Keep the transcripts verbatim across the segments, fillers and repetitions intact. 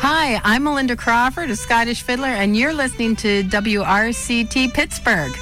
Hi, I'm Melinda Crawford, a Scottish fiddler, and you're listening to W R C T Pittsburgh.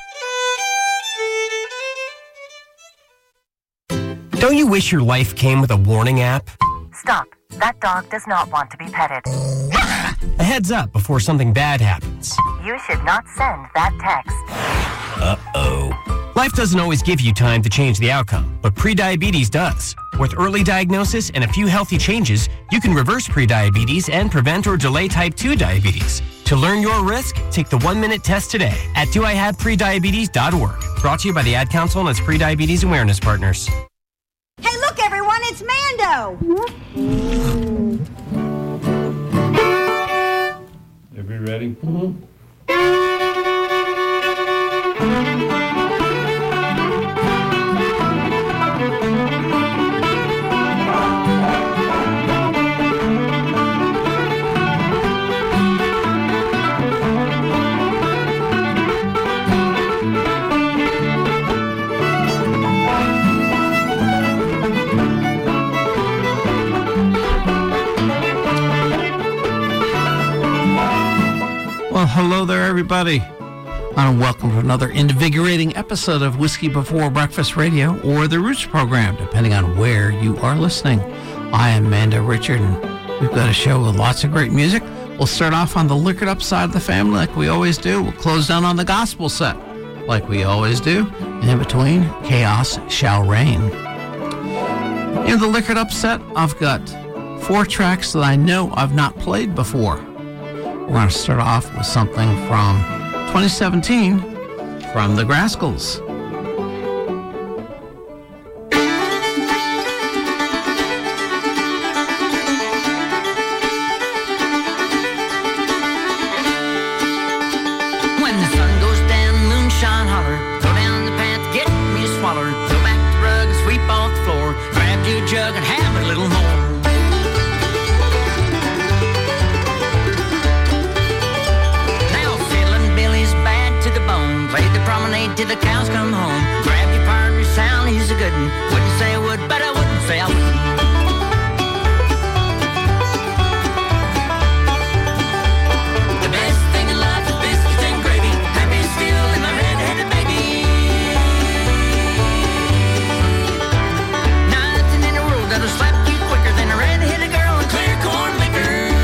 Don't you wish your life came with a warning app? Stop. That dog does not want to be petted. A heads up before something bad happens. You should not send that text. Uh-oh. Life doesn't always give you time to change the outcome, but prediabetes does. With early diagnosis and a few healthy changes, you can reverse prediabetes and prevent or delay type two diabetes. To learn your risk, take the one-minute test today at do I have prediabetes dot org. Brought to you by the Ad Council and its prediabetes awareness partners. Hey, look, everyone, it's Mando! Everybody ready? Mm-hmm. Well, hello there, everybody, and welcome to another invigorating episode of Whiskey Before Breakfast Radio, or the Roots program, depending on where you are listening. I am Mando Richard, and we've got a show with lots of great music. We'll start off on the liquored up side of the family, like we always do. We'll close down on the gospel set, like we always do. And in between, chaos shall reign. In the liquored up set, I've got four tracks that I know I've not played before. We're going to start off with something from twenty seventeen from the Grascals. When the sun goes down, moonshine holler, go down the path, get me a swaller, go back to the rug and sweep off the floor, grab you a jug and have a little more. Play the promenade till the cows come home. Grab your partner, sound, he's a good one. Wouldn't say I would, but I wouldn't say I wouldn't. The best thing in life is biscuits and gravy. Happy still in my red-headed baby. Nothing in the world that'll slap you quicker than a red-headed girl and clear corn liquor.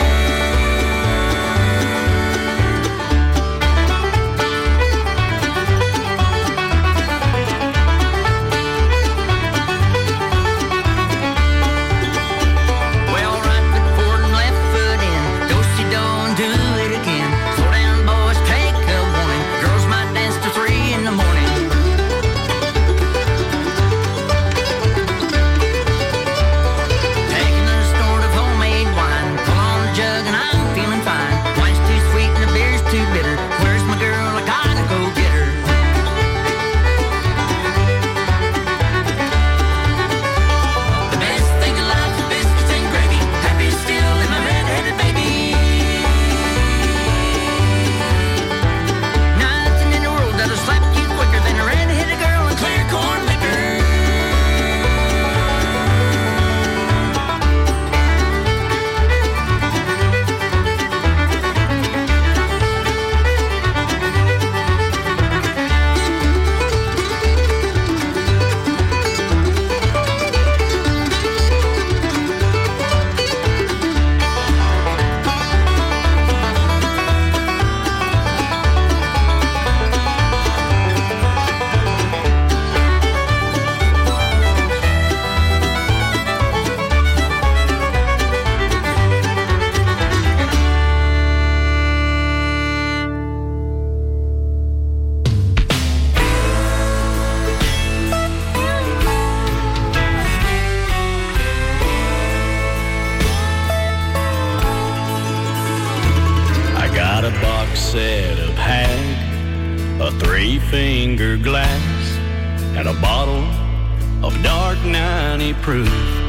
set of Hag, a three-finger glass, and a bottle of dark ninety proof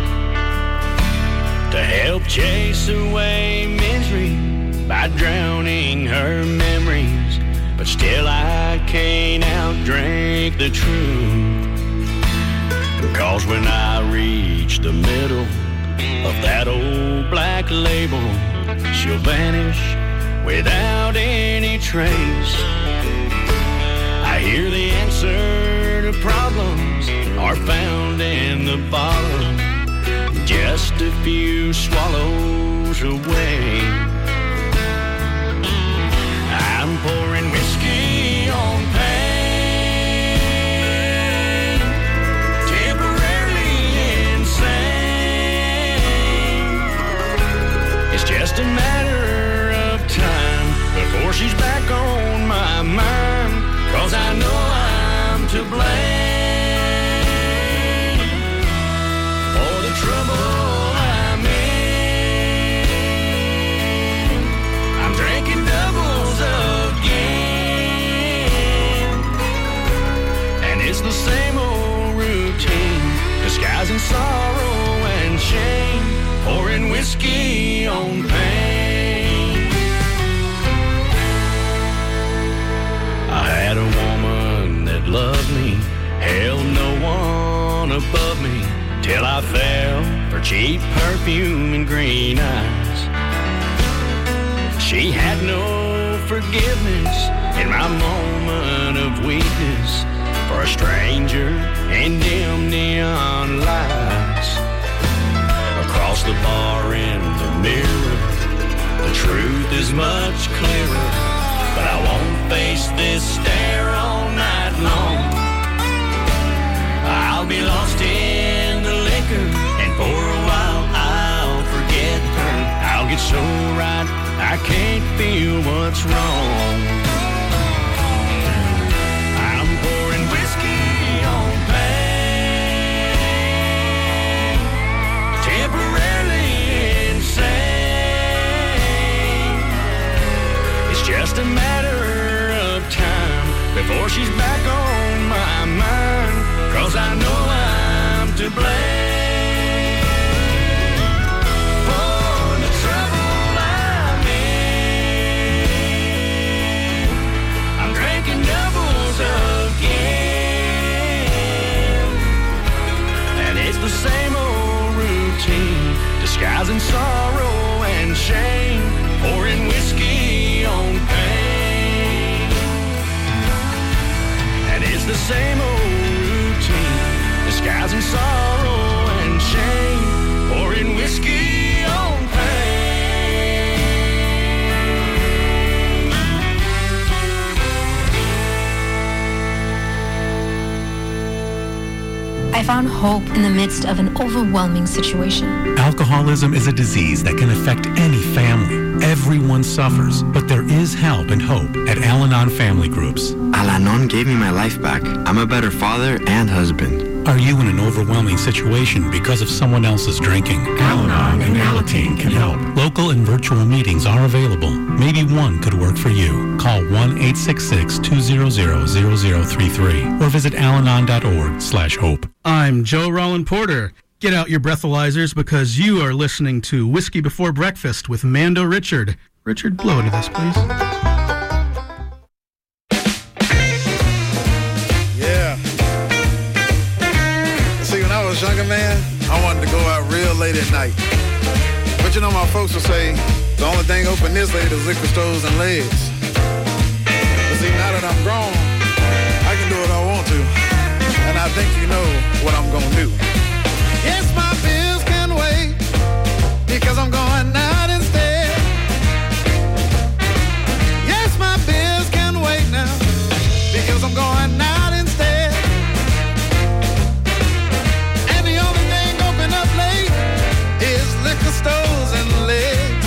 to help chase away misery by drowning her memories. But still I can't outdrink the truth, because when I reach the middle of that old black label, she'll vanish without any trace. I hear the answer to problems are found in the bottom, just a few swallows away. I'm pouring whiskey on pain, temporarily insane. It's just a matter of time before she's back on my mind, 'cause I know I'm to blame for the trouble I'm in. I'm drinking doubles again, and it's the same old routine, disguising sorrow and shame, pouring whiskey on pain. I had a woman that loved me, held no one above me, till I fell for cheap perfume and green eyes. She had no forgiveness in my moment of weakness, for a stranger and dim neon lights. Across the bar in the mirror, the truth is much clearer, but I won't face this stare all night long. I'll be lost in the liquor, and for a while I'll forget her. I'll get so right I can't feel what's wrong. I'm pouring whiskey on pain, temporarily insane. It's just a matter of time before she's back on my mind, 'cause I know I'm to blame for the trouble I'm in. I'm drinking doubles again, and it's the same old routine, disguising sorrow and shame, pouring whiskey on pain. And it's the same old routine, disguising sorrow and shame, pouring whiskey on pain. I found hope in the midst of an overwhelming situation. Alcoholism is a disease that can affect any family. Everyone suffers, but there is help and hope at Al-Anon Family Groups. Al-Anon gave me my life back. I'm a better father and husband. Are you in an overwhelming situation because of someone else's drinking? Al-Anon and Alateen can help. Local and virtual meetings are available. Maybe one could work for you. Call one eight six six, two hundred, zero zero three three or visit alanon dot org slash hope. I'm Joe Roland Porter. Get out your breathalyzers because you are listening to Whiskey Before Breakfast with Mando Richard. Richard, blow into this, please. Yeah. See, when I was younger, man, I wanted to go out real late at night. But you know, my folks would say, the only thing open this late is liquor stores and legs. But see, now that I'm grown, I can do what I want to. And I think you know what I'm gonna do. Yes, my bills can wait, because I'm going out instead. Yes, my bills can wait now, because I'm going out instead. And the only thing open up late is liquor stores and legs.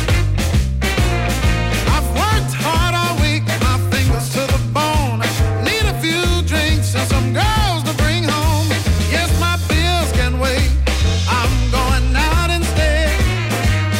I've worked hard all week, my fingers to the bone. Need a few drinks and some girls to bring home. Yes, my bills can wait, I'm going out instead.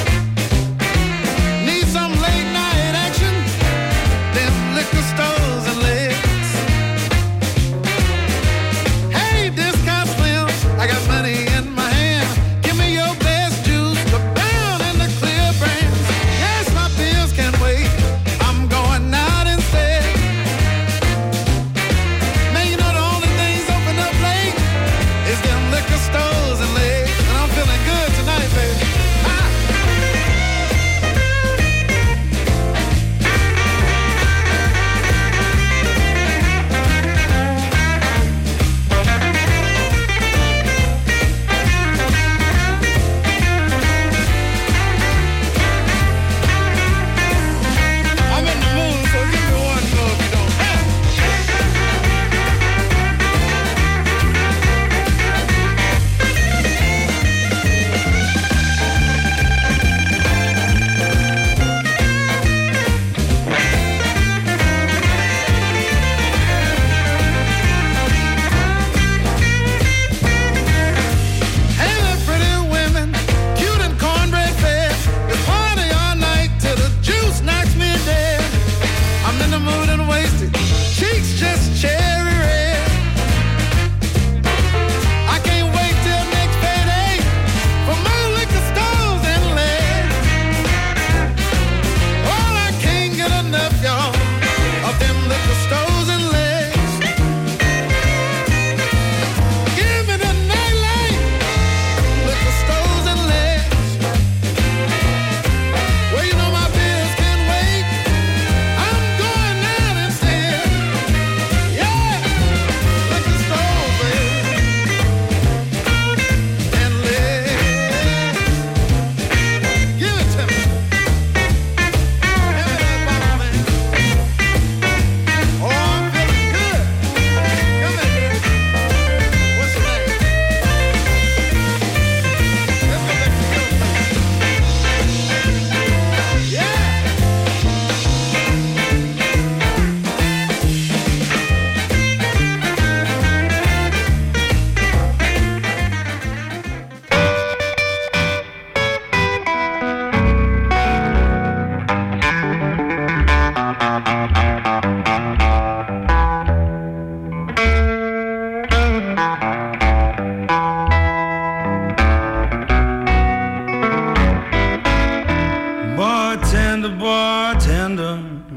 Bartender, bartender,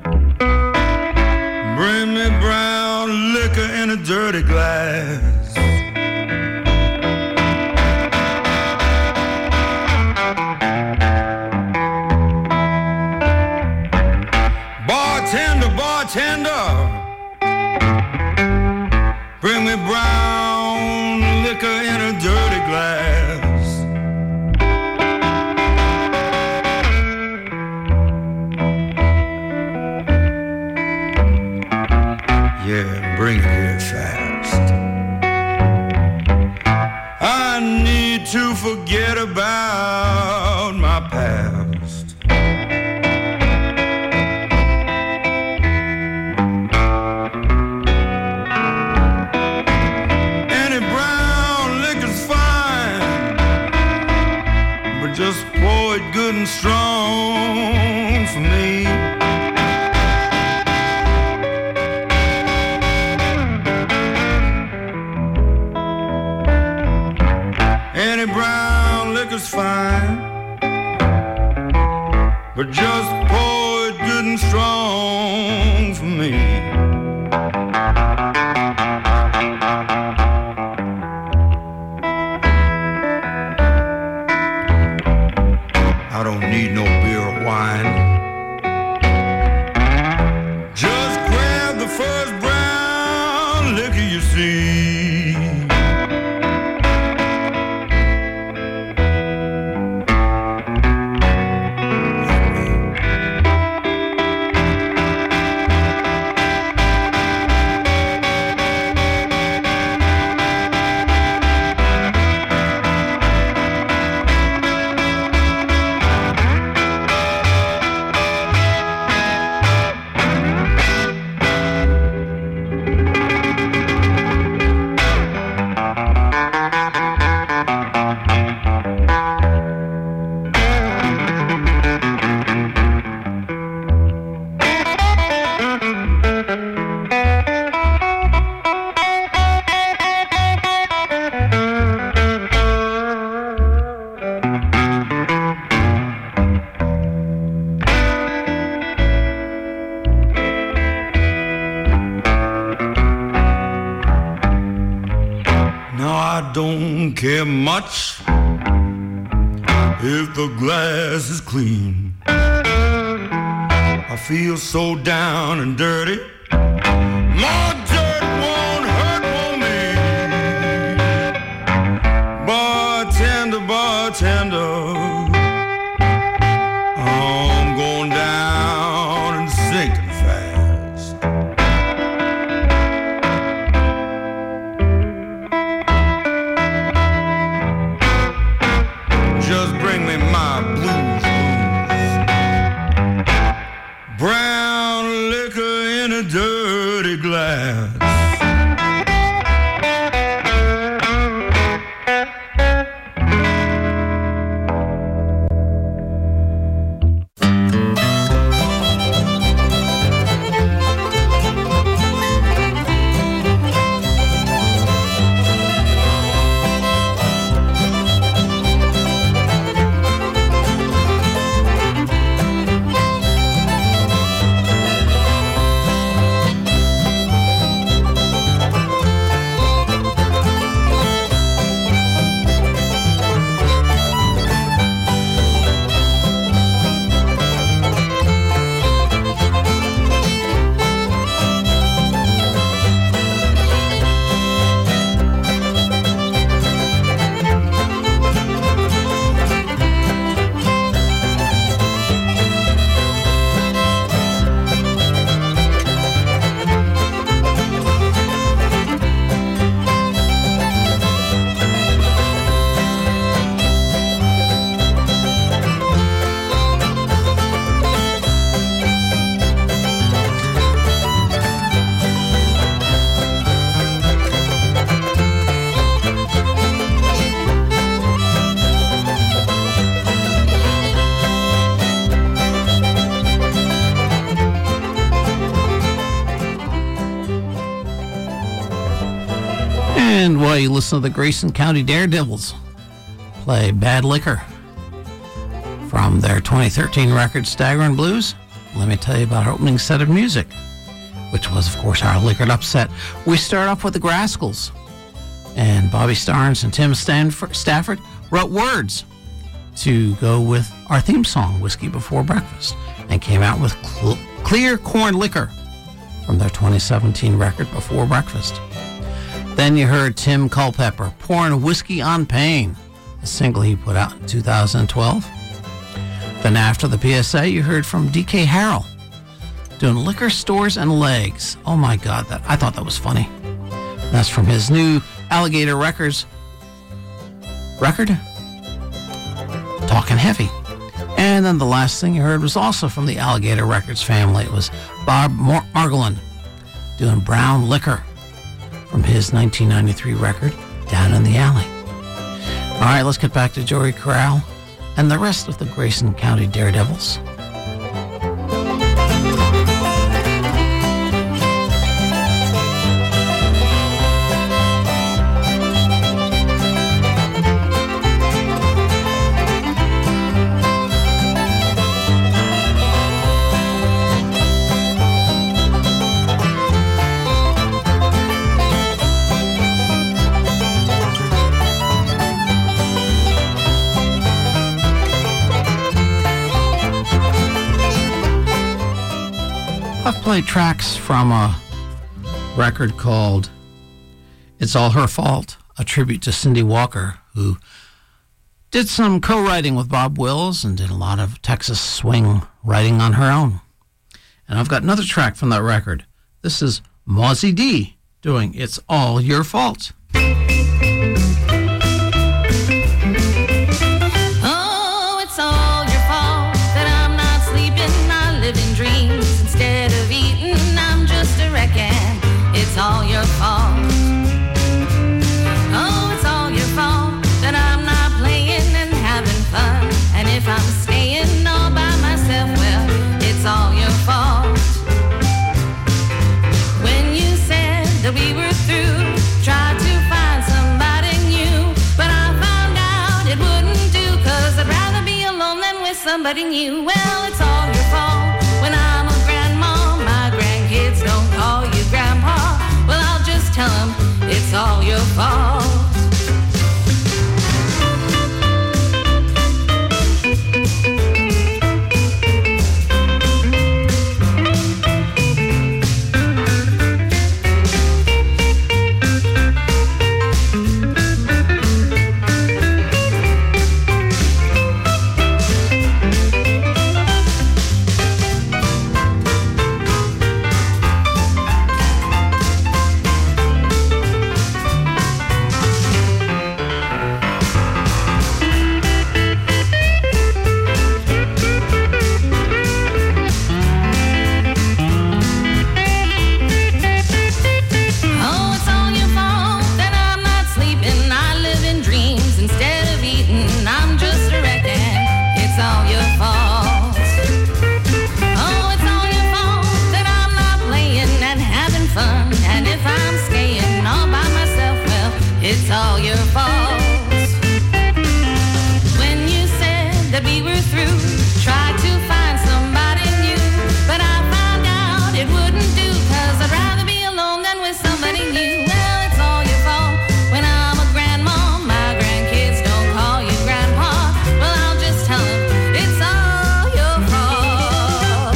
bring me brown liquor in a dirty glass. Bartender, bartender, bring me brown liquor in a dirty glass. Yeah, bring it here fast. I need to forget about my past. Any brown liquor's fine, but just pour it good and strong for me. Any brown liquor's fine, but just pour it good and strong for me. I don't need no beer or wine. Just grab the first brown liquor you see. Care much if the glass is clean. I feel so down and dirty. More dirt won't hurt for me. Bartender, bartender, I'm going down and sinking fast. Just bring me my blues, blues. Brown liquor in a dirty glass. And while you listen to the Grayson County Daredevils play Bad Liquor from From their twenty thirteen record, Staggering Blues, let me tell you about our opening set of music, which was, of course, our Liquored Upset. We start off with the Grascals, and Bobby Starnes and Tim Stanford, Stafford wrote words to go with our theme song, Whiskey Before Breakfast, and came out with Cl- Clear Corn Liquor from their twenty seventeen record, Before Breakfast. Then you heard Tim Culpepper, Pouring Whiskey on Pain, a single he put out in two thousand twelve. Then after the P S A, you heard from D K Harrell, doing Liquor Stores and Legs. Oh my God, that I thought that was funny. That's from his new Alligator Records record, Talking Heavy. And then the last thing you heard was also from the Alligator Records family. It was Bob Mar- Margolin doing Brown Liquor from his nineteen ninety-three record, Down in the Alley. All right, let's get back to Joey Corral and the rest of the Grayson County Daredevils. I've played tracks from a record called It's All Her Fault, a tribute to Cindy Walker, who did some co-writing with Bob Wills and did a lot of Texas swing writing on her own. And I've got another track from that record. This is Mozzie D doing It's All Your Fault. Oh, it's all your fault that I'm not sleeping, I live in dreams. Instead of eating, I'm just a wrecking. It's all your fault. Oh, it's all your fault that I'm not playing and having fun. And if I'm staying all by myself, well, it's all your fault. When you said that we were through, tried to find somebody new, but I found out it wouldn't do, 'cause I'd rather be alone than with somebody new. Well, it's all your fault. When I'm a grandma, my grandkids don't call you grandpa. Well, I'll just tell them it's all your fault. It's all your fault. When you said that we were through, tried to find somebody new, but I found out it wouldn't do, 'cause I'd rather be alone than with somebody new. Well, it's all your fault. When I'm a grandma, my grandkids don't call you grandpa. Well, I'll just tell them it's all your fault.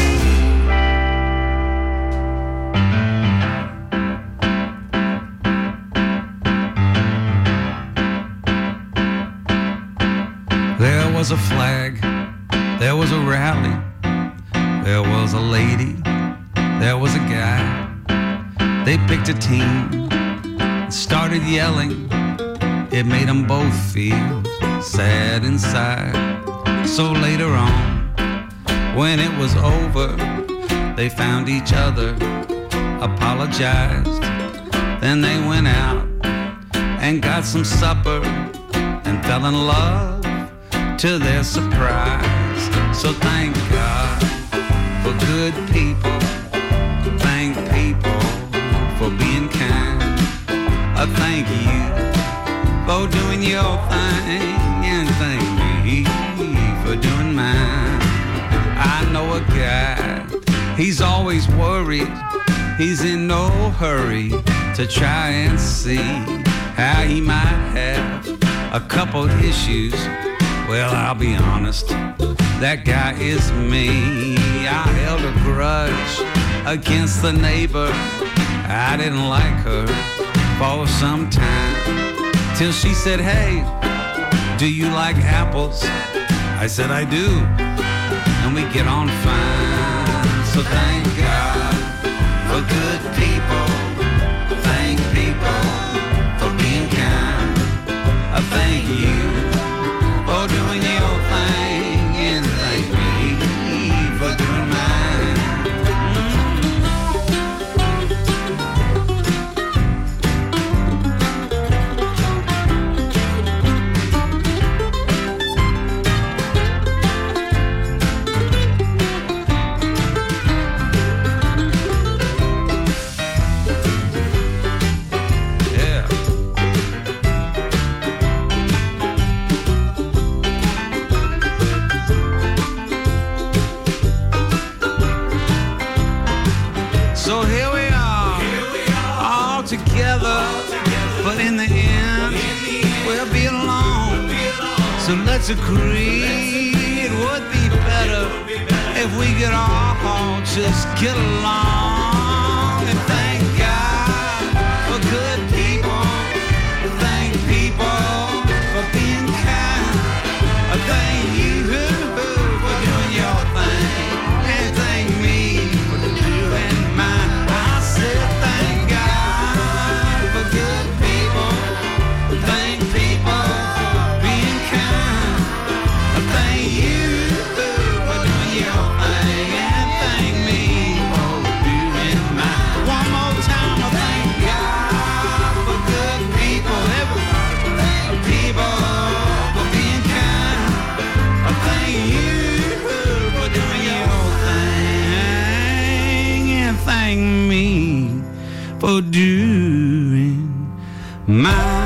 There was a flag, there was a rally, there was a lady, there was a guy. They picked a team and started yelling. It made them both feel sad inside. So later on, when it was over, they found each other, apologized. Then they went out and got some supper and fell in love to their surprise. So thank God for good people, thank people for being kind. I thank you for doing your thing, and thank me for doing mine. I know a guy, he's always worried. He's in no hurry to try and see how he might have a couple issues. Well, I'll be honest, that guy is me. I held a grudge against the neighbor. I didn't like her for some time, till she said, hey, do you like apples? I said, I do, and we get on fine. So thank God for good people. Thank people for being kind. I thank you for doing your thing, and thank me for doing mine. But in the end, we'll be alone. So let's agree it would be better if we could all just get along. And thank God for good people. Thank people for being kind. Thank you for doing your thing. And thank me for doing mine. I said thank God for good people. Thank people for being kind. Thank you for doing your thing, and thank me for doing mine. One more time, I thank God for good people. Everybody, people for being kind. I thank you for doing your thing, and thank me for doing mine.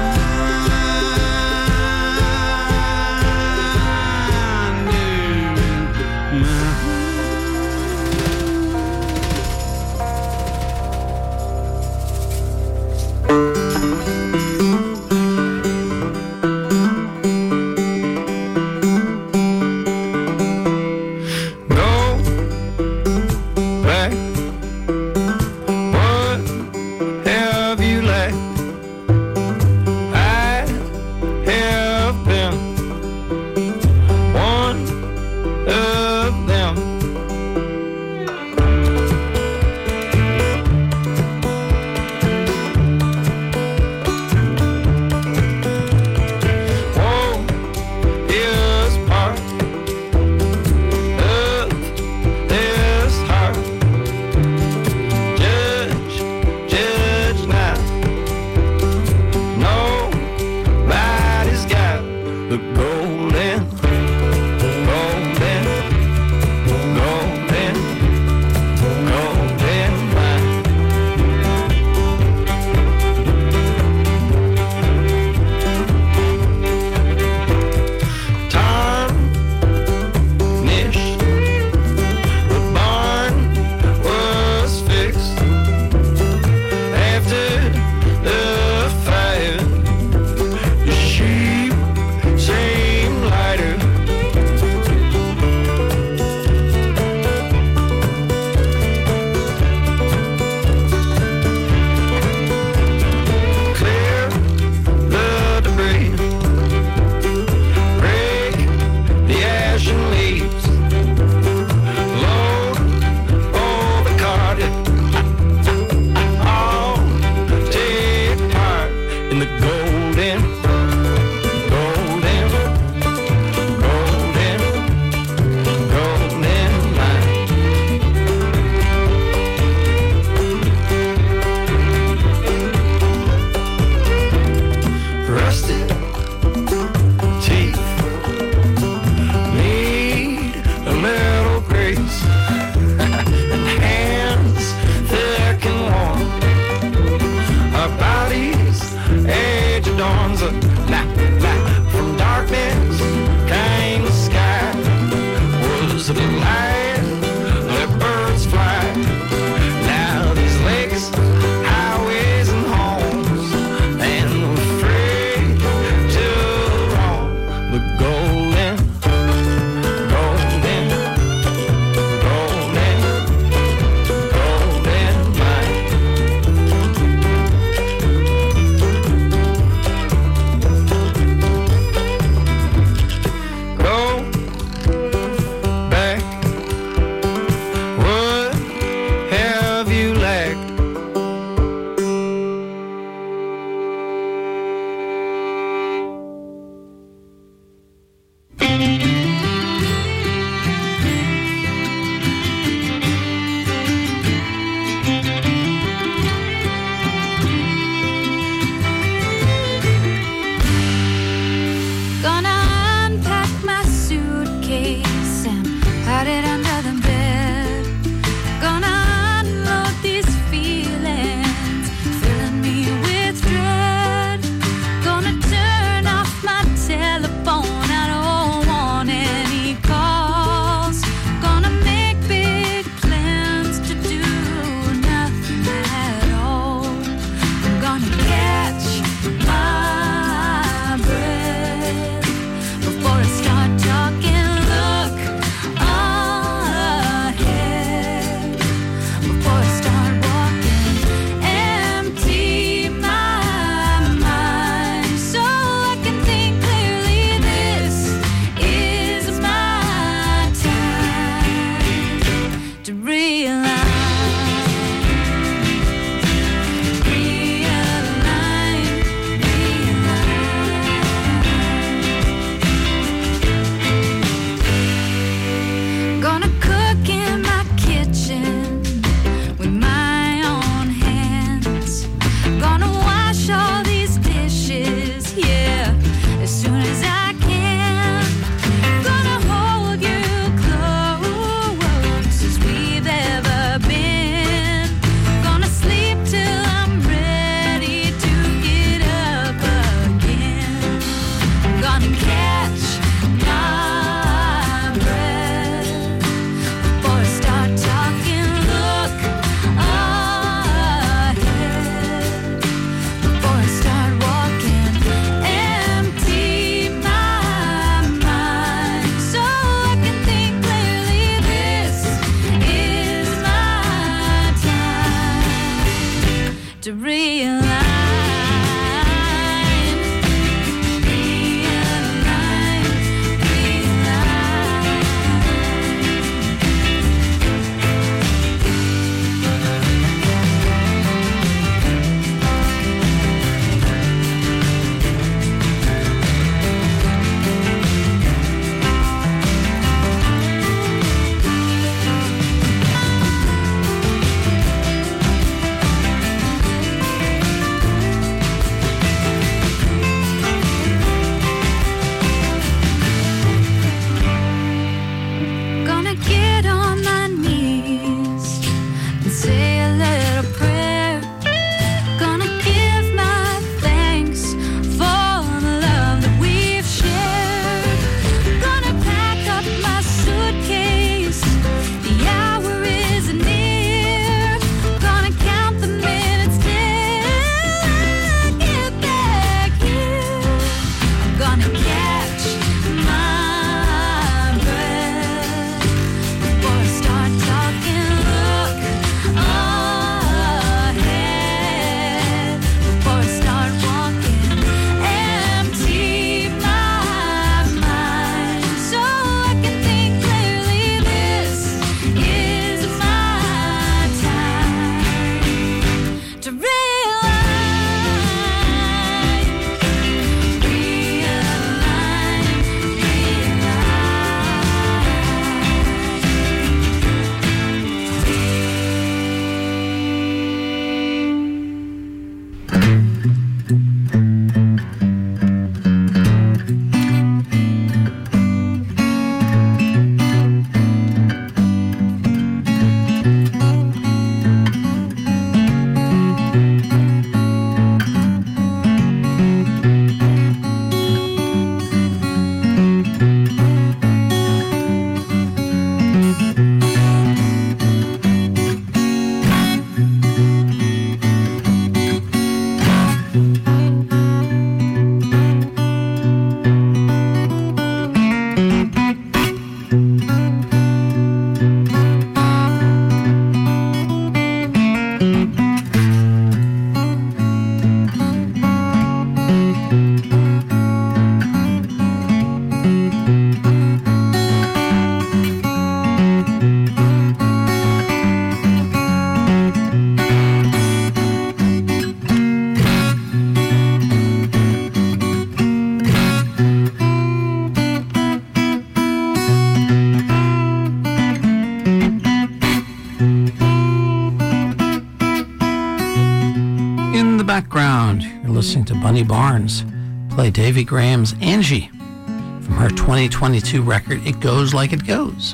Background, you're listening to Bunny Barnes play Davy Graham's Angie from her twenty twenty-two record, It Goes Like It Goes.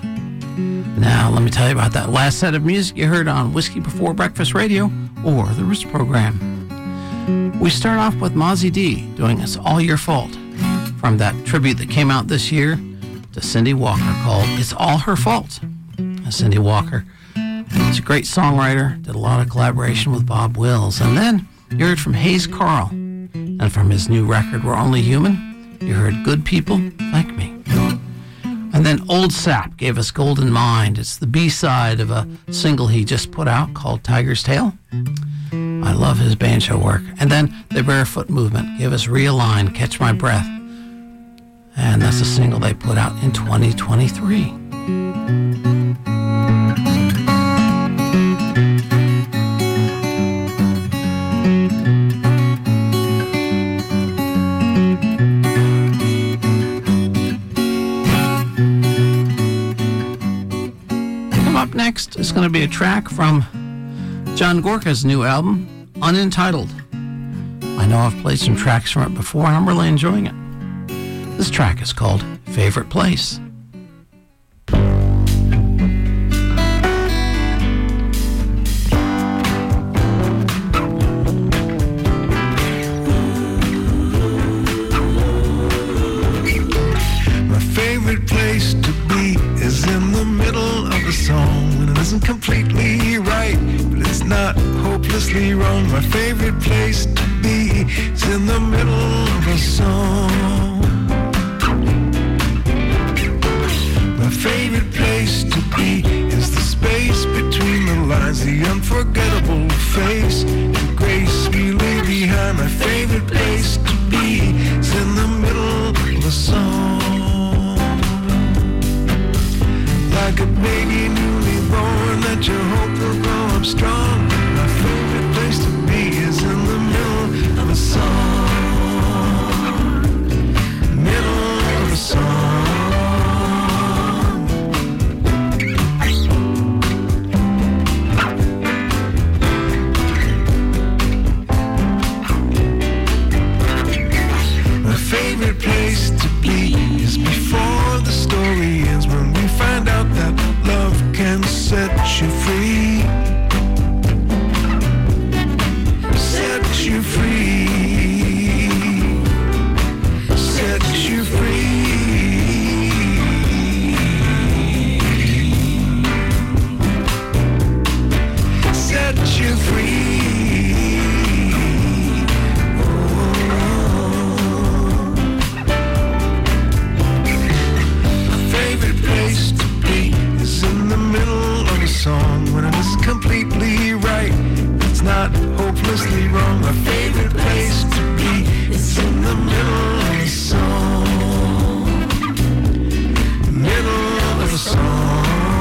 Now, let me tell you about that last set of music you heard on Whiskey Before Breakfast Radio or the Roots program. We start off with Mozzie D doing It's All Your Fault from that tribute that came out this year to Cindy Walker called It's All Her Fault. And Cindy Walker is a great songwriter, did a lot of collaboration with Bob Wills. And then you heard from Hayes Carl, and from his new record, We're Only Human, you heard Good People Like Me. And then Old Sap gave us Golden Mind. It's the B-side of a single he just put out called Tiger's Tail. I love his banjo work. And then the Barefoot Movement gave us Realign, Catch My Breath. And that's a single they put out in twenty twenty-three. Up next is going to be a track from John Gorka's new album, Unentitled. I know I've played some tracks from it before, and I'm really enjoying it. This track is called Favorite Place. My favorite place to be is in the middle of a song when it isn't completely right, but it's not hopelessly wrong. My favorite place to be is in the middle of a song. My favorite place to be is the space between the lines, the unforgettable face, the grace baby newly born that you hope will grow up strong. My favorite place to be is in the middle of a song. Middle of a song. Favorite place to be is before the story ends, when we find out that love can set you free. Set you free. Set you free. Set you free. Song when it is completely right, it's not hopelessly wrong. My favorite place to be is in the middle of a song. Middle of a song.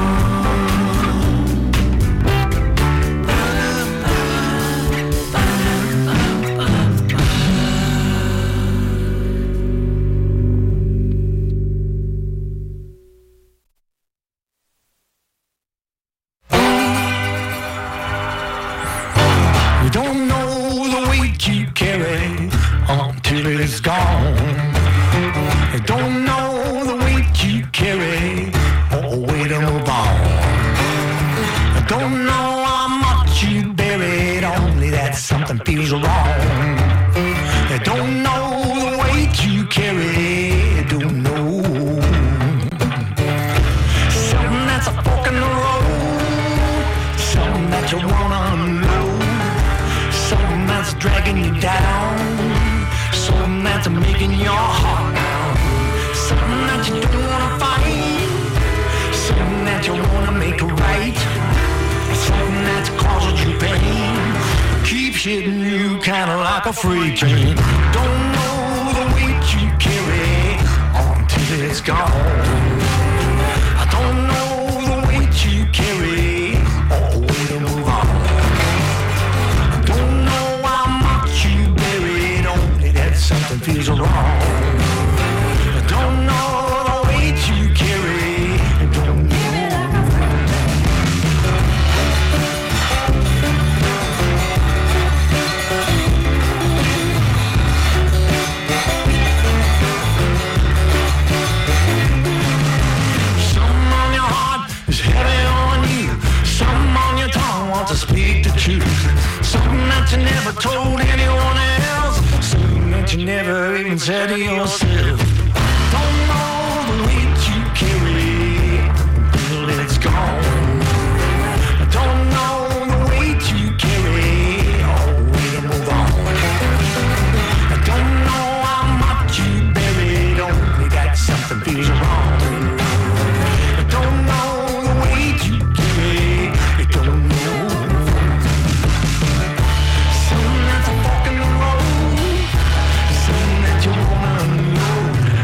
It's gone. I don't know the weight you carry or a way to move on. I don't know how much you buried, only that something feels wrong. I don't know the weight you carry, I don't know. Something that's a fork in the road, something that you wanna unload, something that's dragging you down, something that's making your heart down, something that you don't wanna fight, something that you wanna make right, something that's causing you pain, keeps hitting you kinda like a freight train. Don't know the weight you carry until it's gone. I don't know the weight you carry or a way to move on. I don't know how much you buried, only that something feels wrong. I don't know the weight you carry, I don't know. Something on your heart is heavy on you, something on your tongue wants to speak the truth, something that you never told anyone else, something that you never even said to yourself. Don't know the weight you carry until it's gone. I don't know the weight you carry or a way to move on. I don't know how much you buried, only that something feels wrong. I don't know the weight you carry, I don't know. Something that's a fork in the road, something that you wanna unload,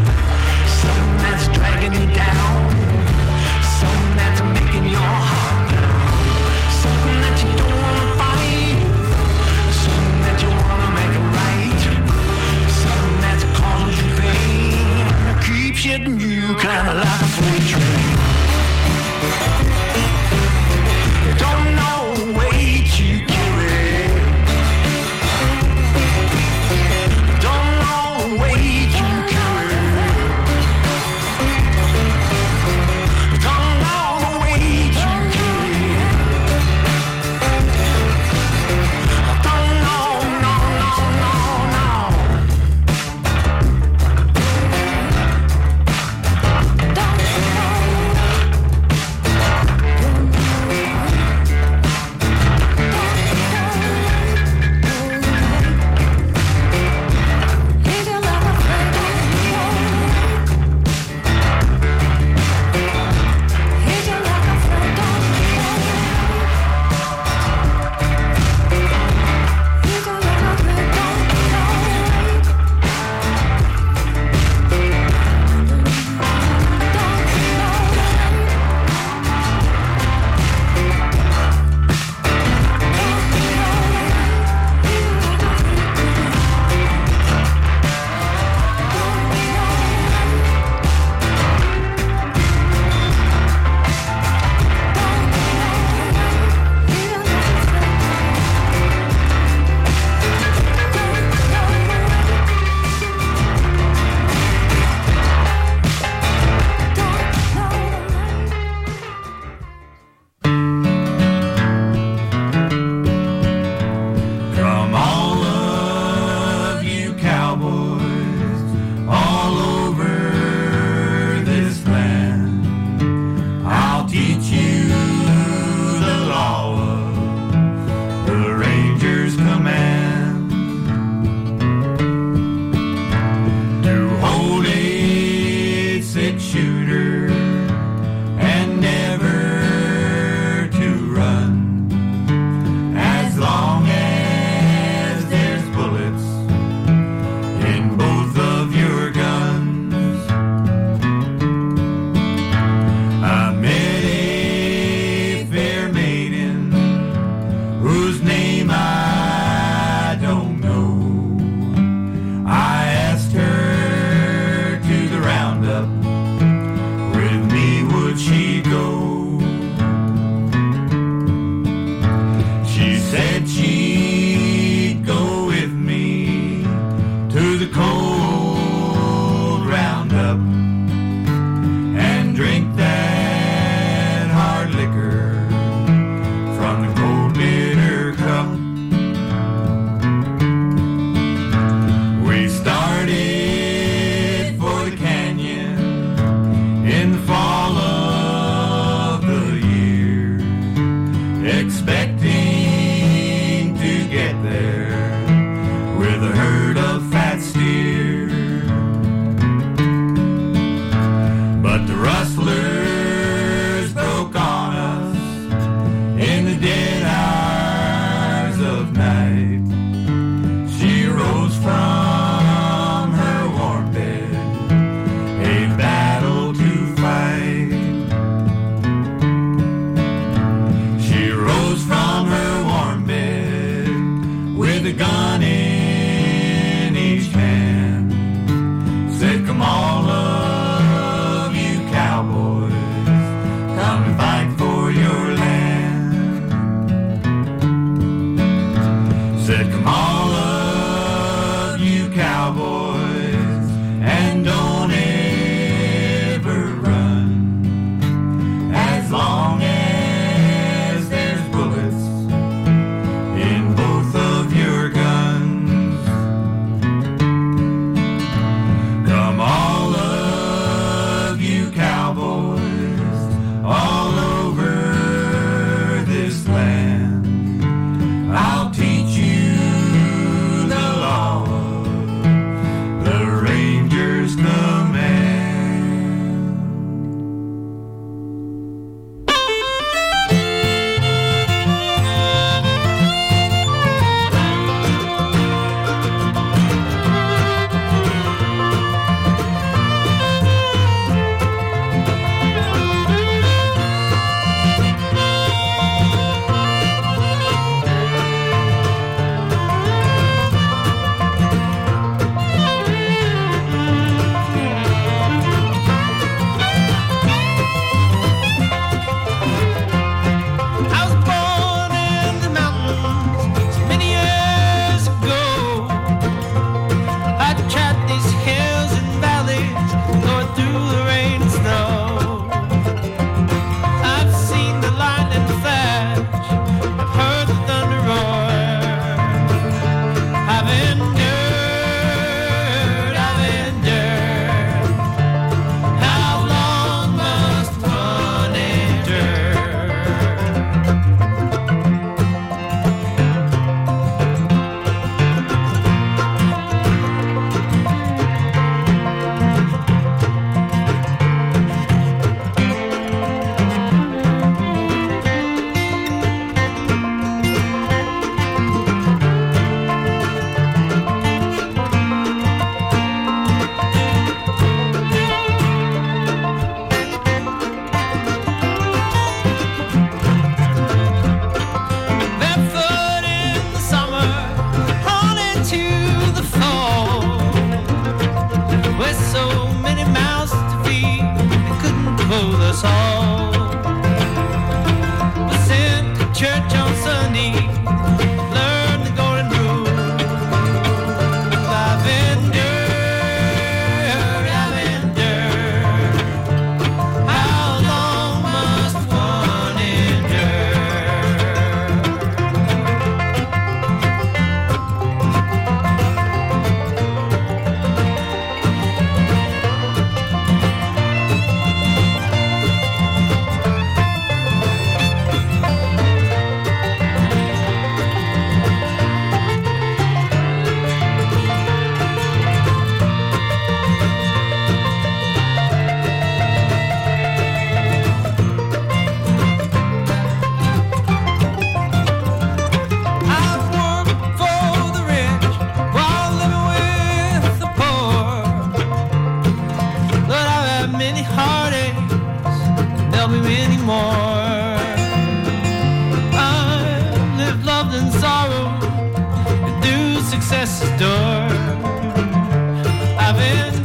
death's door. I've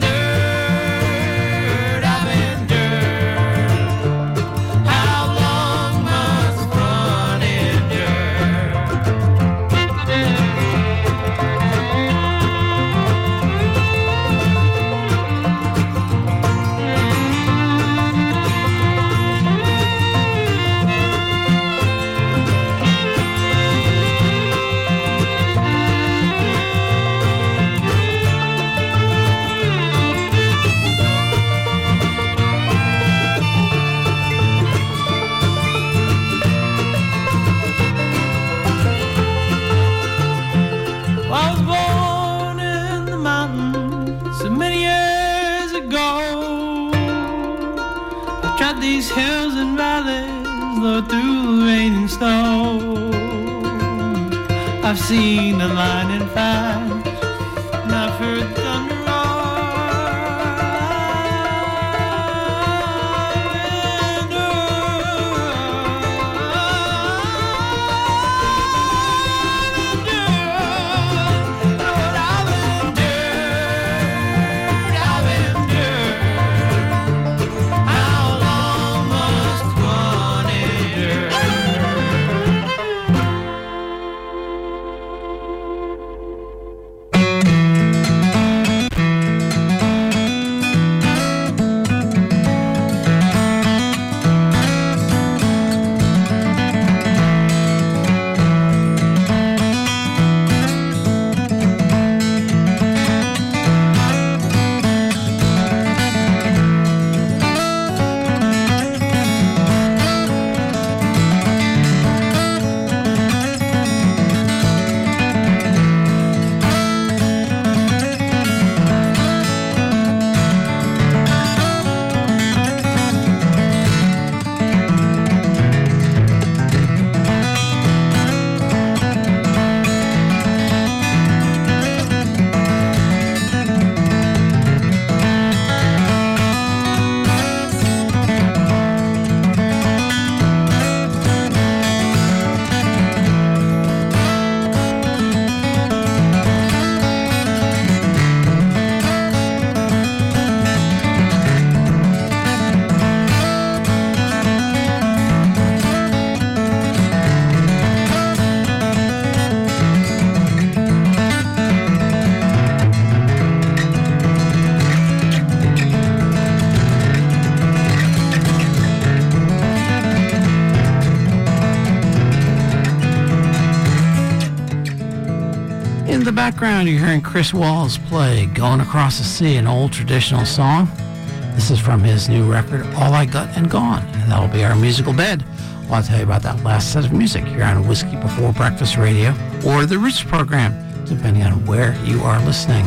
endured, I've endured. How long must one these hills and valleys, Lord, through the rain and snow. I've seen the lightning flash, and I've heard thunder background, you're hearing Chris Walls play Going Across the Sea, an old traditional song. This is from his new record, All I Got and Gone, and that'll be our musical bed. Well, I'll tell you about that last set of music here on Whiskey Before Breakfast Radio or the Roots program, depending on where you are listening.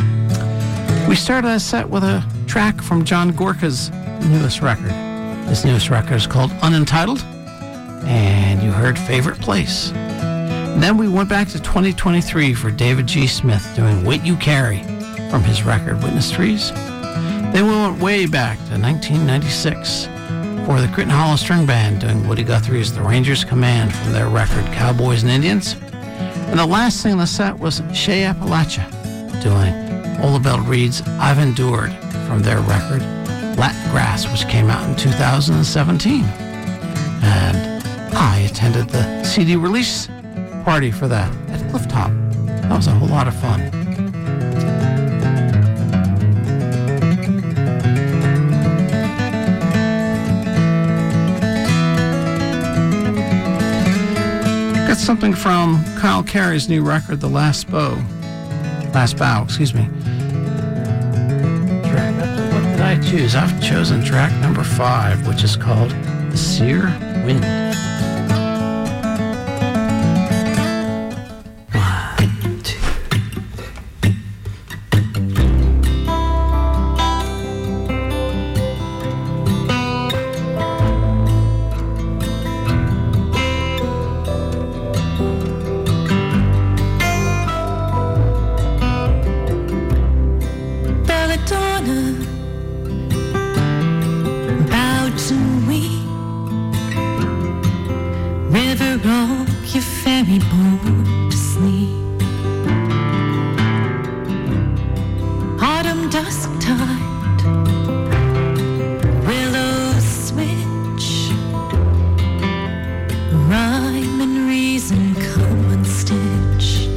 We started a set with a track from John Gorka's newest record. His newest record is called Unentitled, and you heard Favorite Place. And then we went back to twenty twenty-three for David G. Smith doing Weight You Carry from his record Witness Trees. Then we went way back to nineteen ninety-six for the Crittenden Hollow String Band doing Woody Guthrie's The Ranger's Command from their record Cowboys and Indians. And the last thing in the set was Shea Appalachia doing Olabelle Reed's I've Endured from their record Latin Grass, which came out in two thousand seventeen. And I attended the C D release party for that at Clifftop. That was a whole lot of fun. Got something from Kyle Carey's new record, The Last Bow. Last Bow, excuse me. Track, what did I choose? I've chosen track number five, which is called The Sear Wind. River rock your ferry boat to sleep. dusk-tide willow switch, rhyme and reason come unstitched.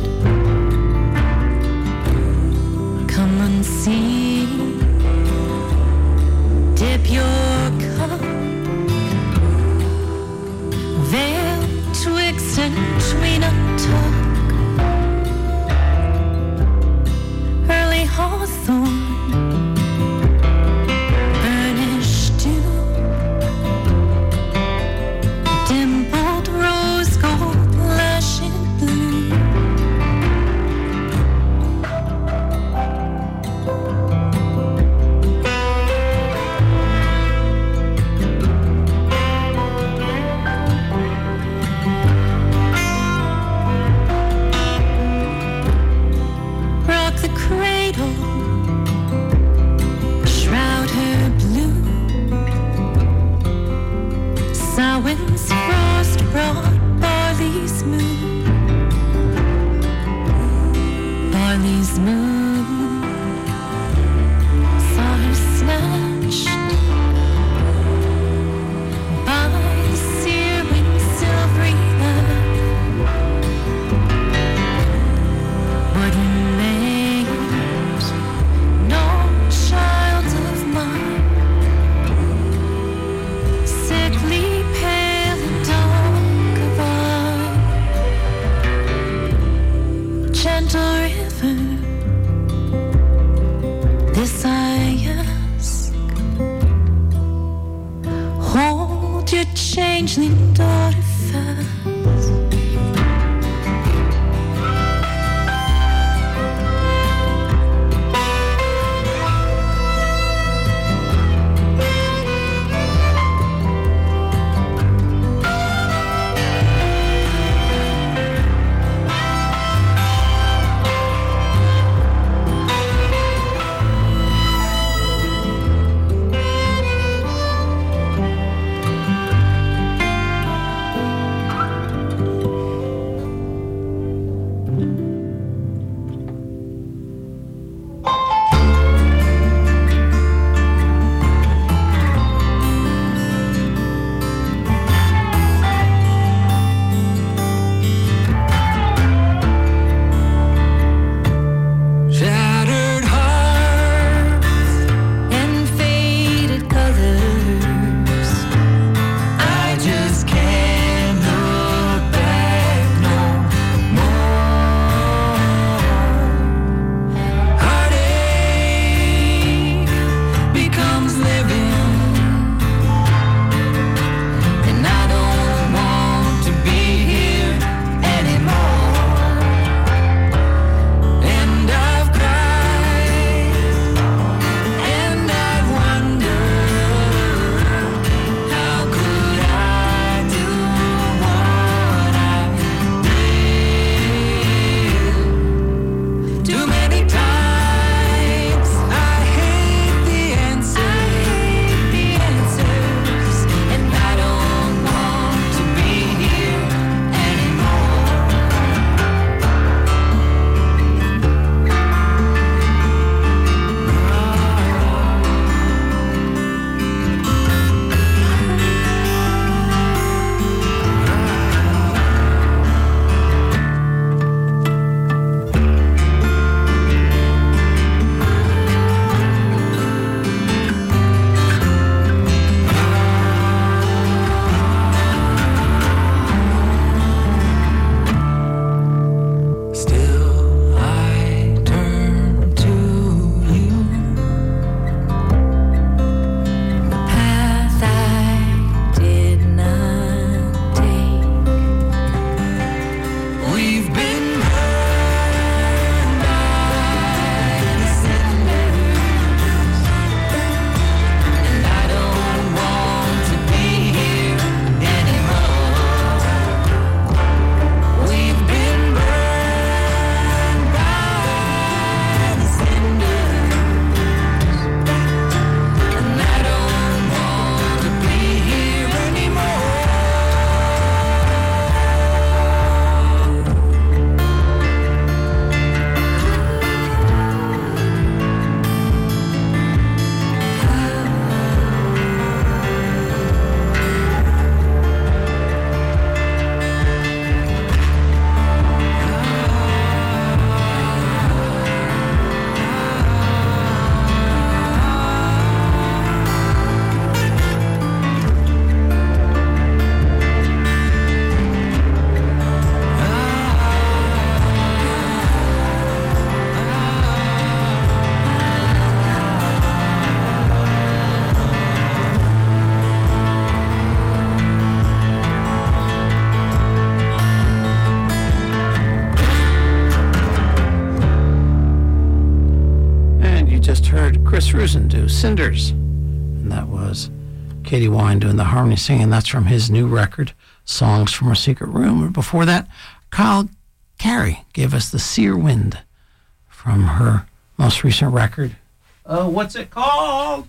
Come unseen, dip your cup, veil twixt and tween a talk. Early hawthorn, burnished dew, dimpled rose gold, lashed blue. Rock the cradle, shroud her blue. Samhain's frost brought barley's moon, barley's moon. Saw her snatched by the searing silvery laugh. What remains? No child of mine, sickly pale and dark of eye. Gentle river, this I ask, hold your changeling daughter fast. Srusen do Cinders. And that was Katie Wine doing the harmony singing. That's from his new record, Songs from a Secret Room. And before that, Kyle Carey gave us the Sear Wind from her most recent record. Oh, what's it called?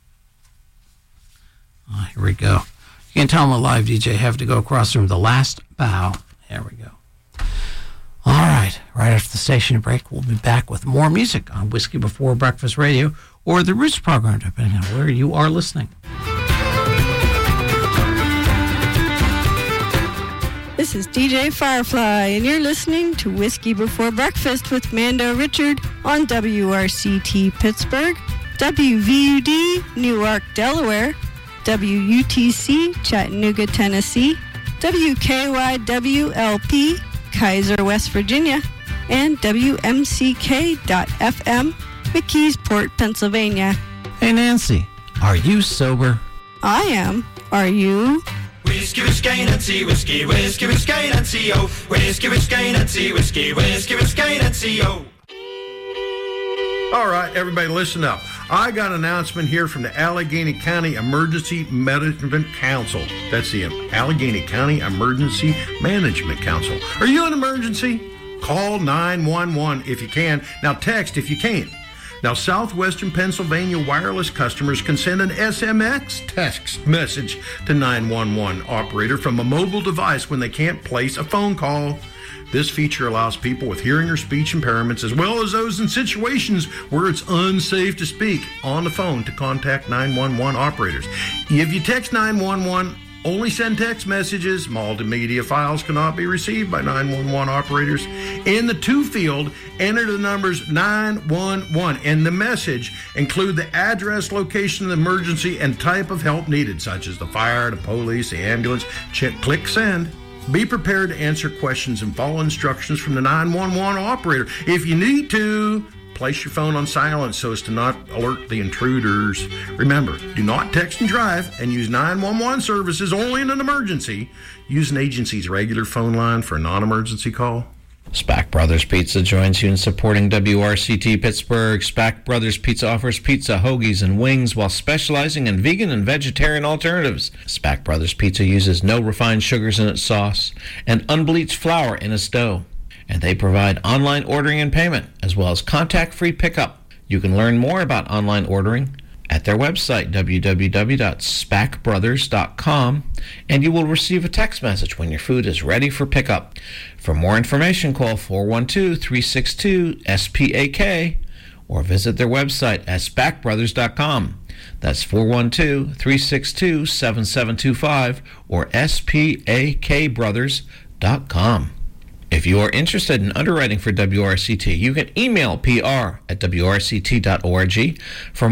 Oh, here we go. You can tell I'm a live D J. Have to go across the room. The Last Bow. There we go. All right. Right after the station break, we'll be back with more music on Whiskey Before Breakfast Radio or the Roots program, depending on where you are listening. This is D J Firefly, and you're listening to Whiskey Before Breakfast with Mando Richard on W R C T Pittsburgh, W V U D Newark, Delaware, W U T C Chattanooga, Tennessee, W K Y W L P Kaiser, West Virginia, and W M C K dot F M McKeesport, Pennsylvania. Hey, Nancy, are you sober? I am. Are you? Whiskey, whiskey, Nancy, whiskey, whiskey, whiskey, Nancy, oh. Whiskey, whiskey, Nancy, whiskey, whiskey, whiskey, Nancy, oh. All right, everybody listen up. I got an announcement here from the Allegheny County Emergency Management Council. That's the Allegheny County Emergency Management Council. Are you an emergency? Call nine one one if you can. Now text if you can't. Now, Southwestern Pennsylvania wireless customers can send an S M S text message to nine one one operator from a mobile device when they can't place a phone call. This feature allows people with hearing or speech impairments, as well as those in situations where it's unsafe to speak on the phone, to contact nine one one operators. If you text nine one one, only send text messages. Multimedia files cannot be received by nine one one operators. In the to field, enter the numbers nine one one. In the message, include the address, location of the emergency, and type of help needed, such as the fire, the police, the ambulance. Check, click send. Be prepared to answer questions and follow instructions from the nine one one operator. If you need to, place your phone on silent so as to not alert the intruders. Remember, do not text and drive, and use nine one one services only in an emergency. Use an agency's regular phone line for a non-emergency call. Spack Brothers Pizza joins you in supporting W R C T Pittsburgh. Spack Brothers Pizza offers pizza, hoagies, and wings while specializing in vegan and vegetarian alternatives. Spack Brothers Pizza uses no refined sugars in its sauce and unbleached flour in its dough. And they provide online ordering and payment, as well as contact-free pickup. You can learn more about online ordering at their website, w w w dot spack brothers dot com, and you will receive a text message when your food is ready for pickup. For more information, call four one two, three six two, S P A K or visit their website at spack brothers dot com. That's four one two, three six two, seven seven two five or S P A K brothers dot com. If you are interested in underwriting for W R C T, you can email P R at W R C T dot org. For